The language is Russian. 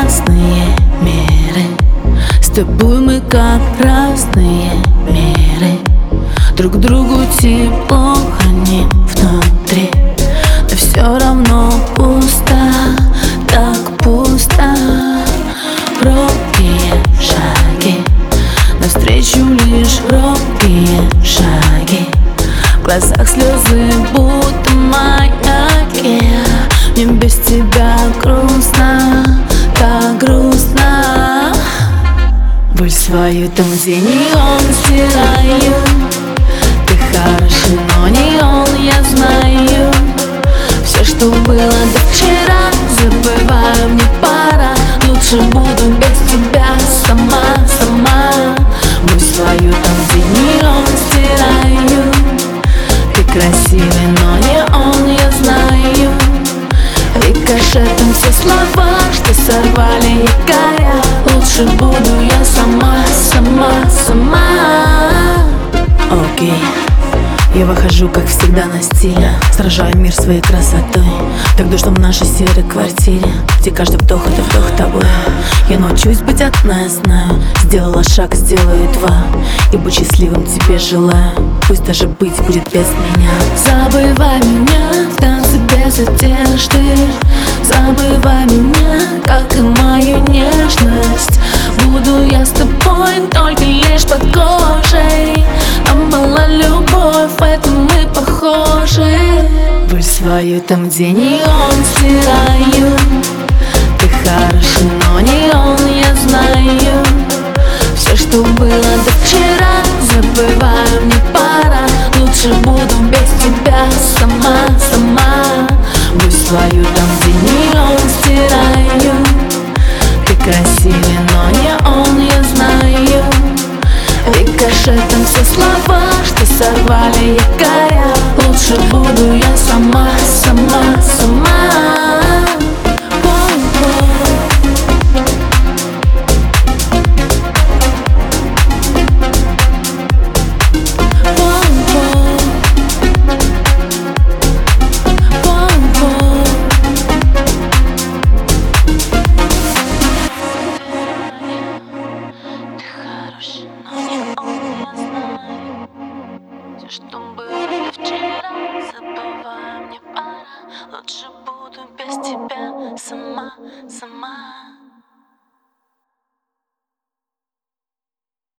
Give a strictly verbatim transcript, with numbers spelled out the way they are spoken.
разные миры. С тобой мы как разные миры. Друг другу тепло храним внутри, но все равно пусто, так пусто. Робкие шаги, навстречу лишь робкие шаги. В глазах слезы, будто маяки. Мне без тебя грустно, так грустно. Боль свою там, где не он, стираю. Ты хороший, но не он, я знаю. Все, что было до вчера, забываю, мне пора. Лучше буду без тебя сама, сама. Боль свою там, где не он, стираю. Ты красивый, но не он, я знаю. Рикошетом все слова, что сорвали якоря. Лучше буду я сама, сама, сама. Окей, я выхожу, как всегда, на стиле. Сражаю мир своей красотой. Так душно в нашей серой квартире, где каждый вдох — это вдох тобой. Я научусь быть одна, я знаю. Сделала шаг, сделаю два. И быть счастливым тебе желаю. Пусть даже быть будет без меня. Забывай меня в танце без одежды. Забывай меня, как и мою нежность. Буду я с тобой только лишь под кожей. Нам была любовь, в этом мы похожи. Боль свою там, где не он, стираю. Ты хороший, но не он, я знаю. Все, что было до вчера, забываю, мне пора. Лучше буду без тебя сама, сама. Боль свою там, где не он, стираю. Ты красивый, но не он, я знаю. Рикошетом все слова, что сорвали якоря. Лучше буду я сама, сама, сама. Что было вчера, забывай, мне пора. Лучше буду без тебя сама, сама.